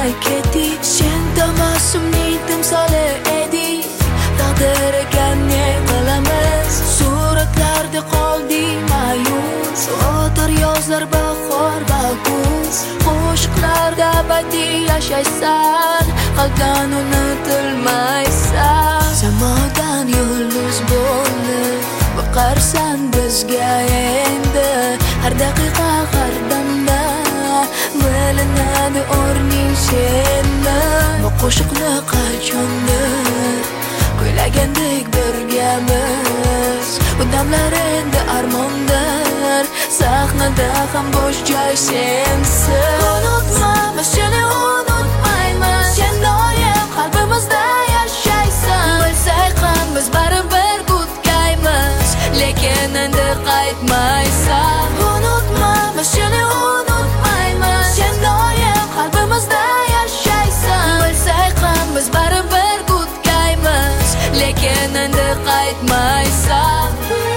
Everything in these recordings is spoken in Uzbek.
o'tmay ketdik. Sen tabassumning timsoli eding. Taqdir ekan ne qilamiz, suratlarda qoldik ma'yus. O'tar yozlar bahor va kuz, qo'shiqlarda abadiy yashaysan, qalbdan unutilmaysan. Samodan yulduz bo'lib boqarsan bizga endi, har daqiqa har damda bilinadi o'rning senda. Bu qo'shiqni qachondir kuylagandik birgamiz, bu damlar endi armondir, sahnada ham bo'sh joy sensiz. Unutmaymiz, seni unutmaymiz, sen doim qalbimizda yashaysan. Bilsak ham biz baribir kutkaymiz, lekin endi qaytmaysan. Unutmaymiz, seni unutmaymiz, sen doim qalbimizda yashaysan. Bilsak ham biz baribir kutkaymiz, lekin endi qaytmaysan.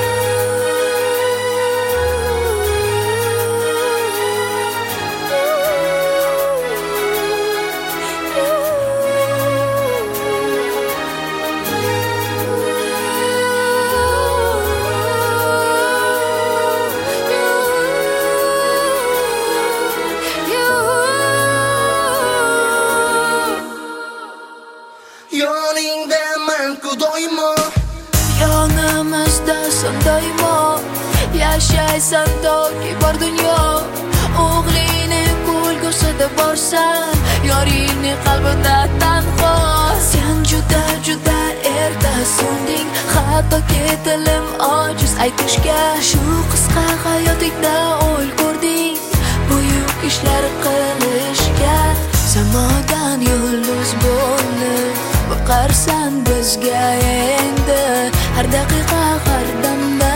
Yoningdaman-ku doimo, yonimizdasan doimo, yashaysan toki bor dunyo. O'g'lingni kulgusida borsan, yoringni qalbida tanho. Sen juda juda erta so'nding, hattoki tilim ojiz aytishga. Shu qisqa hayotingda o'y ko'rding, buyuk ishlar qilishga. Samodan yulduz bo'lib boqarsan bizga endi, har daqiqa har damda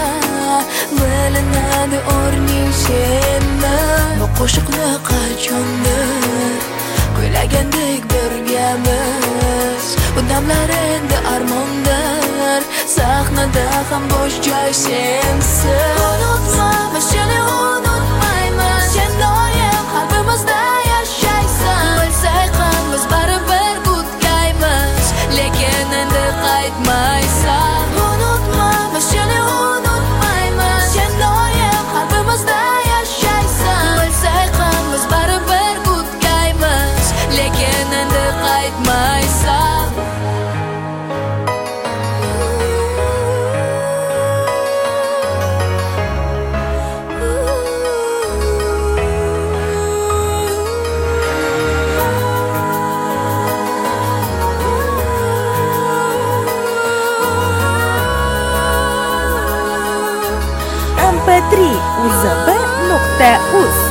bilinadi o'rning senda. Bu qo'shiqni qachondir kuylagandik birgamiz, bu damlar endi armondir, sahnada ham bo'sh joy sensiz. Unutmaymiz, seni unutmaymiz, sen doim qalbimizda yashaysan. Bilsak ham biz baribir kutkaymiz, lekin endi qaytmaysan. Unutmaymiz, seni unutmaymiz, sen doim qalbimizda yashaysan. Bilsak ham biz baribir kutkaymiz, lekin endi qaytmaysan. mp3.uz